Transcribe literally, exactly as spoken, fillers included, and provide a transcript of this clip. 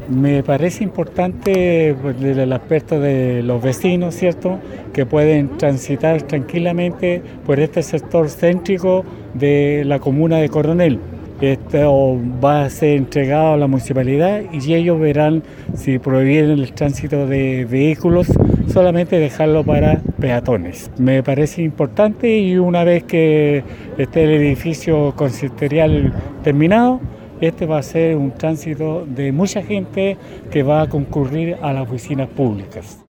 Me parece importante pues, desde el aspecto de los vecinos, ¿cierto?, que pueden transitar tranquilamente por este sector céntrico de la comuna de Coronel. Esto va a ser entregado a la municipalidad y ellos verán si prohíben el tránsito de vehículos, solamente dejarlo para peatones. Me parece importante y una vez que esté el edificio consistorial terminado, este va a ser un tránsito de mucha gente que va a concurrir a las oficinas públicas.